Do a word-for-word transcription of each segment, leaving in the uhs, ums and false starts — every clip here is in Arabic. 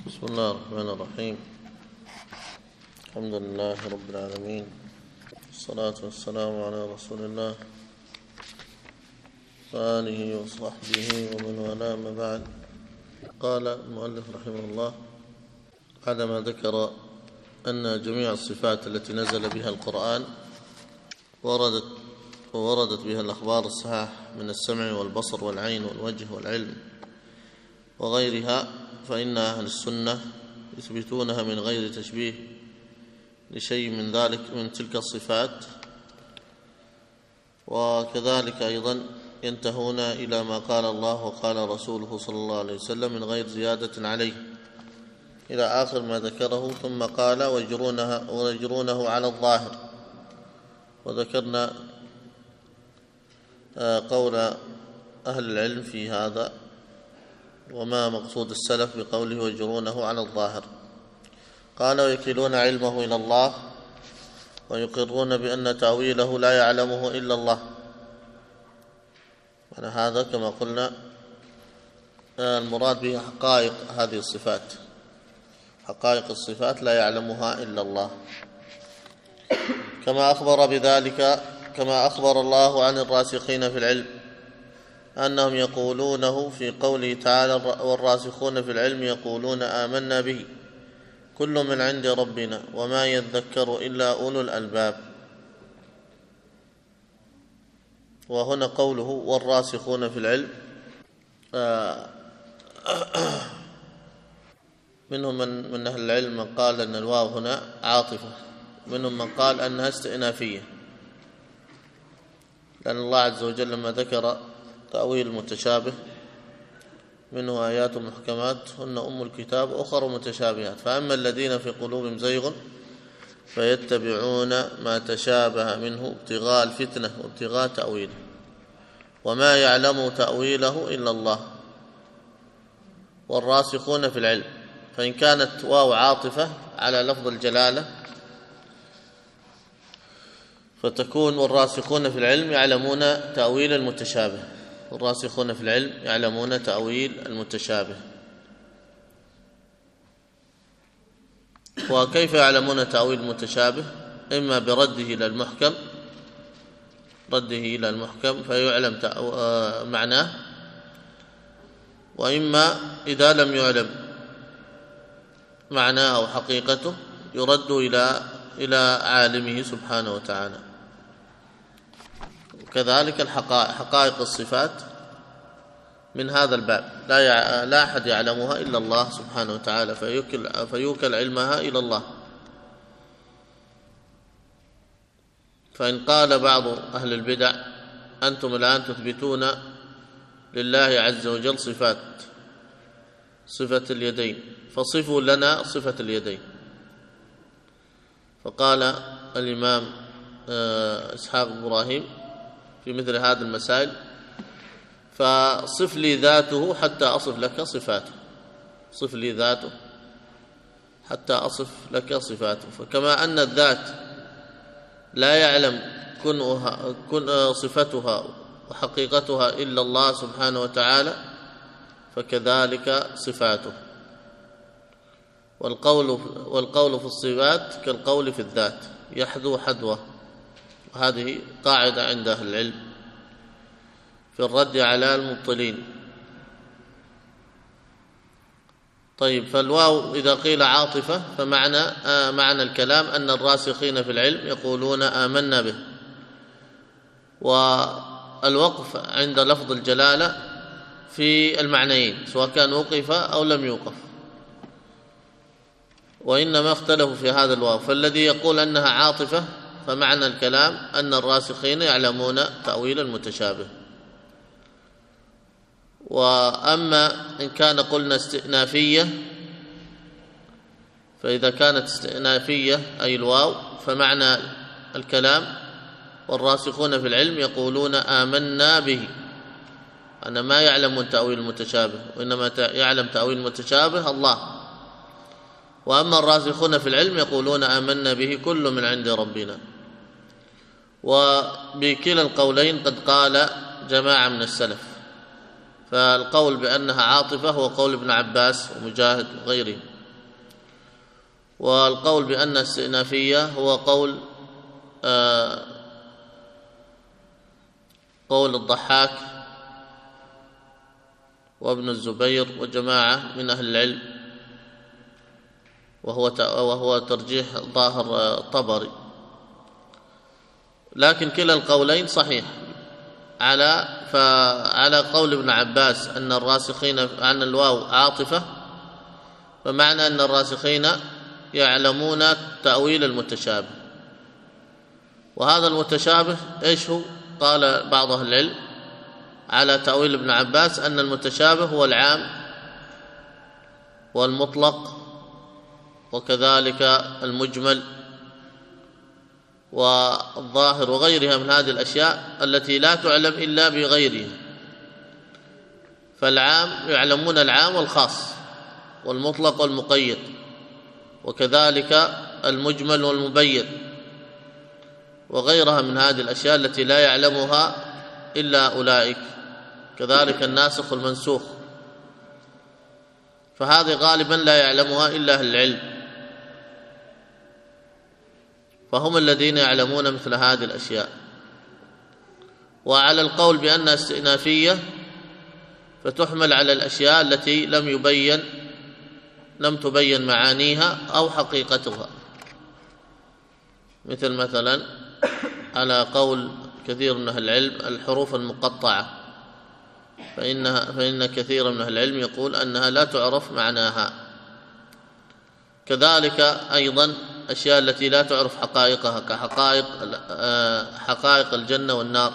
بسم الله الرحمن الرحيم. الحمد لله رب العالمين، والصلاة والسلام على رسول الله وآله وصحبه ومن والاه، ما بعد. قال المؤلف رحمه الله بعدما ذكر أن جميع الصفات التي نزل بها القرآن وردت ووردت بها الأخبار الصحاح من السمع والبصر والعين والوجه والعلم وغيرها، فإن أهل السنة يثبتونها من غير تشبيه لشيء من ذلك من تلك الصفات، وكذلك أيضا ينتهون إلى ما قال الله وقال رسوله صلى الله عليه وسلم من غير زيادة عليه إلى آخر ما ذكره. ثم قال ويجرونها ويجرونه على الظاهر، وذكرنا قول أهل العلم في هذا وما مقصود السلف بقوله ويجرونه على الظاهر. قال ويكلون علمه إلى الله ويقرون بأن تأويله لا يعلمه إلا الله. يعني هذا كما قلنا المراد به حقائق هذه الصفات، حقائق الصفات لا يعلمها إلا الله، كما أخبر بذلك كما أخبر الله عن الراسخين في العلم أنهم يقولونه في قوله تعالى والراسخون في العلم يقولون آمنا به كل من عند ربنا وما يذكر إلا أولو الألباب. وهنا قوله والراسخون في العلم، منهم من, من أهل العلم من قال أن الواو هنا عاطفة، منهم من قال أنها استئنافية، لأن الله عز وجل لما ذكر تأويل المتشابه منه آيات محكمات هن أم الكتاب أخر متشابهات، فأما الذين في قلوبهم زيغ فيتبعون ما تشابه منه ابتغاء الفتنة وابتغاء تأويله وما يعلم تأويله إلا الله. والراسخون في العلم، فإن كانت واو عاطفة على لفظ الجلالة فتكون والراسخون في العلم يعلمون تأويل المتشابه، والراسخون في العلم يعلمون تأويل المتشابه. وكيف يعلمون تأويل المتشابه؟ إما برده إلى المحكم، رده إلى المحكم فيعلم معناه، وإما إذا لم يعلم معناه أو حقيقته يرد إلى إلى عالمه سبحانه وتعالى. وكذلك الحقائق، حقائق الصفات من هذا الباب لا يع... لا أحد يعلمها إلا الله سبحانه وتعالى، فيوكل فيوكل علمها إلى الله. فإن قال بعض أهل البدع أنتم الآن تثبتون لله عز وجل صفات، صفة اليدين، فصفوا لنا صفة اليدين. فقال الإمام إسحاق إبراهيم في مثل هذه المسائل فصف لي ذاته حتى أصف لك صفاته، صف لي ذاته حتى أصف لك صفاته. فكما أن الذات لا يعلم كنها كن صفتها وحقيقتها إلا الله سبحانه وتعالى، فكذلك صفاته. والقول والقول في الصفات كالقول في الذات يحذو حذوه، وهذه قاعدة عند أهل العلم في الرد على المبطلين. طيب، فالواو إذا قيل عاطفة فمعنى آه معنى الكلام أن الراسخين في العلم يقولون آمنا به. والوقف عند لفظ الجلالة في المعنيين سواء كان وقف أو لم يوقف، وإنما اختلفوا في هذا الواو. فالذي يقول أنها عاطفة فمعنى الكلام أن الراسخين يعلمون تأويل المتشابه. وأما إن كان قلنا استئنافية، فإذا كانت استئنافية أي الواو فمعنى الكلام والراسخون في العلم يقولون آمنا به، أن ما يعلمون تأويل المتشابه، وإنما يعلم تأويل المتشابه الله. وأما الراسخون في العلم يقولون آمنا به كل من عند ربنا. وبكلا القولين قد قال جماعة من السلف، فالقول بأنها عاطفة هو قول ابن عباس ومجاهد وغيرهم، والقول بأن استئنافية هو قول آه قول الضحاك وابن الزبير وجماعة من أهل العلم، وهو وهو ترجيح ظاهر الطبري، لكن كلا القولين صحيح. على فعلى قول ابن عباس أن الراسخين أن الواو عاطفة، فمعنى أن الراسخين يعلمون تأويل المتشابه. وهذا المتشابه إيش هو؟ قال بعض أهل العلم على تأويل ابن عباس أن المتشابه هو العام والمطلق وكذلك المجمل والظاهر وغيرها من هذه الأشياء التي لا تعلم إلا بغيرها. فالعام يعلمون العام والخاص والمطلق والمقيد، وكذلك المجمل والمبين وغيرها من هذه الأشياء التي لا يعلمها إلا أولئك، كذلك الناسخ والمنسوخ، فهذه غالبا لا يعلمها إلا أهل العلم، فهم الذين يعلمون مثل هذه الأشياء. وعلى القول بأنها استئنافية فتحمل على الأشياء التي لم يبين لم تبين معانيها أو حقيقتها، مثل مثلا على قول كثير من أهل العلم الحروف المقطعة، فإنها فإن كثير من أهل العلم يقول أنها لا تعرف معناها. كذلك أيضا أشياء التي لا تعرف حقائقها كحقائق حقائق الجنة والنار.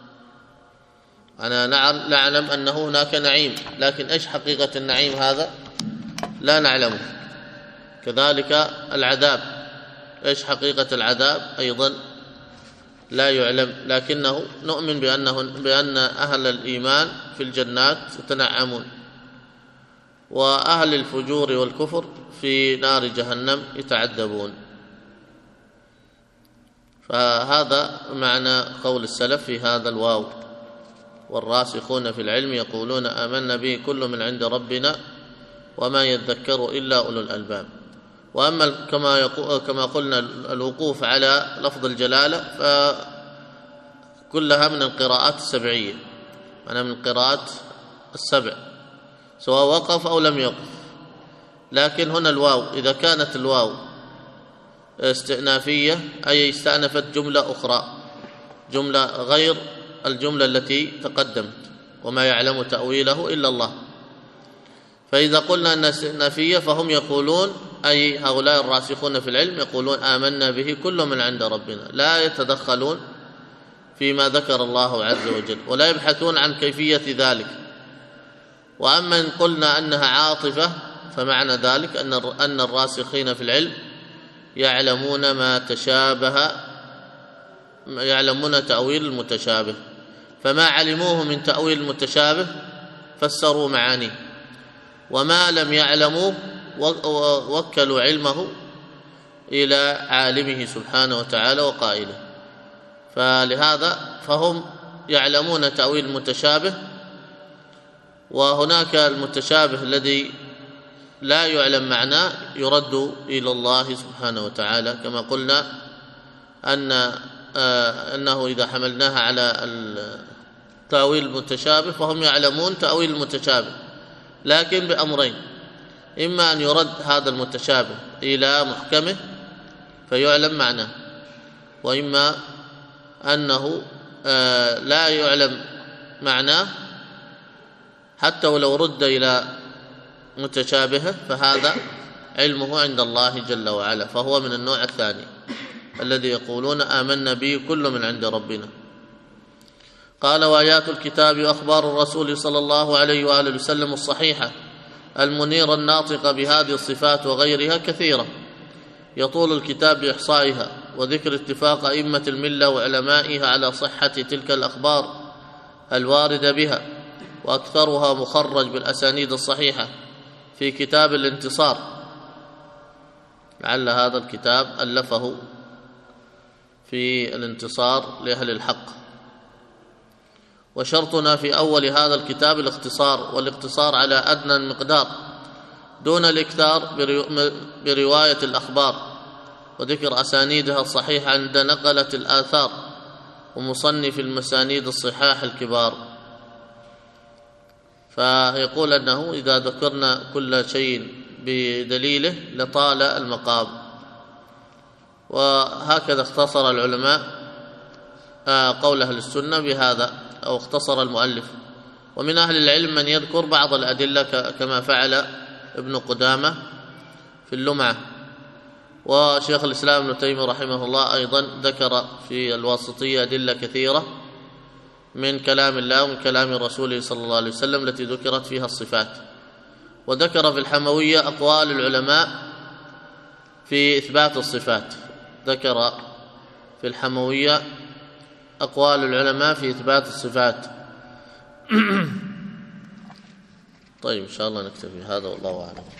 أنا نعلم أنه هناك نعيم، لكن إيش حقيقة النعيم هذا لا نعلمه. كذلك العذاب، إيش حقيقة العذاب أيضا لا يعلم، لكنه نؤمن بأنه بأن أهل الإيمان في الجنات يتنعمون، وأهل الفجور والكفر في نار جهنم يتعذبون. فهذا معنى قول السلف في هذا الواو: والراسخون في العلم يقولون آمنا به كل من عند ربنا وما يذكر إلا أولو الألباب. وأما كما كما قلنا الوقوف على لفظ الجلالة فكلها من القراءات السبعية، معناها من القراءات السبع سواء وقف أو لم يقف. لكن هنا الواو إذا كانت الواو استئنافية أي استأنفت جملة أخرى، جملة غير الجملة التي تقدمت، وما يعلم تأويله إلا الله. فإذا قلنا أنها استئنافية فهم يقولون أي هؤلاء الراسخون في العلم يقولون آمنا به كل من عند ربنا، لا يتدخلون فيما ذكر الله عز وجل ولا يبحثون عن كيفية ذلك. وأما إن قلنا أنها عاطفة فمعنى ذلك أن أن الراسخين في العلم يعلمون ما تشابه، يعلمون تأويل المتشابه، فما علموه من تأويل المتشابه فسروا معانيه، وما لم يعلموا وكلوا علمه إلى عالمه سبحانه وتعالى وقائله. فلهذا فهم يعلمون تأويل المتشابه، وهناك المتشابه الذي لا يعلم معناه يرد إلى الله سبحانه وتعالى، كما قلنا أن آه أنه إذا حملناها على تأويل المتشابه فهم يعلمون تأويل المتشابه، لكن بأمرين: إما أن يرد هذا المتشابه إلى محكمه فيعلم معناه، وإما أنه آه لا يعلم معناه حتى ولو رد إلى متشابهه، فهذا علمه عند الله جل وعلا، فهو من النوع الثاني الذي يقولون آمنا به كل من عند ربنا. قال: وآيات الكتاب وأخبار الرسول صلى الله عليه وآله وسلم الصحيحة المنيرة الناطقة بهذه الصفات وغيرها كثيرة، يطول الكتاب بإحصائها وذكر اتفاق أئمة الملة وعلمائها على صحة تلك الأخبار الواردة بها، وأكثرها مخرج بالأسانيد الصحيحة في كتاب الانتصار، لعل هذا الكتاب ألفه في الانتصار لأهل الحق. وشرطنا في أول هذا الكتاب الاختصار، والاقتصار على أدنى المقدار دون الإكثار برواية الأخبار وذكر أسانيدها الصحيحة عند نقلة الآثار ومصنف المسانيد الصحاح الكبار. فيقول أنه إذا ذكرنا كل شيء بدليله لطال المقام. وهكذا اختصر العلماء قول أهل السنة بهذا، أو اختصر المؤلف. ومن أهل العلم من يذكر بعض الأدلة كما فعل ابن قدامة في اللمعة، وشيخ الإسلام ابن تيمية رحمه الله أيضا ذكر في الواسطية أدلة كثيرة من كلام الله ومن كلام رسوله صلى الله عليه وسلم التي ذكرت فيها الصفات. وذكر في الحموية أقوال العلماء في إثبات الصفات، ذكر في الحموية أقوال العلماء في إثبات الصفات. طيب إن شاء الله نكتفي هذا والله أعلم.